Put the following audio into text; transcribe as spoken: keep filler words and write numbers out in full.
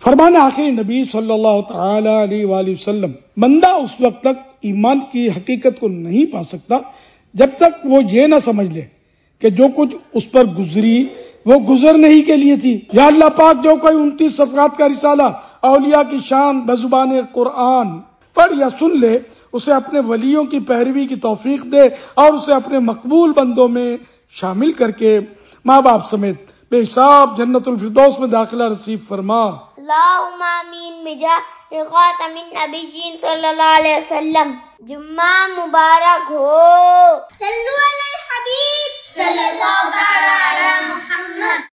फरमान आखिरी नबी सल्लल्लाहु तआला अलैहि वसल्लम, बंदा उस वक्त तक ईमान की हकीकत को नहीं पा सकता जब तक वो ये ना समझ ले कि जो कुछ उस पर गुजरी वो गुजरने ही के लिए थी। या अल्लाह पाक, जो कोई उनतीस सफ़हात का रिसाला औलिया की शान बजुबान कुरान पढ़ या सुन ले, उसे अपने वलियों की पैरवी की तौफीक दे और उसे अपने मकबूल बंदों में शामिल करके माँ बाप समेत बेहिसाब जन्नतुल फिरदौस में दाखिला नसीब फरमा। अल्लाहुम्मा आमीन बिजा खातमिन नबिय्यीन सल्लल्लाहु अलैहि वसल्लम। जुम्मा मुबारक हो। सल्लु अलल हबीब सल्लल्लाहु अलैहि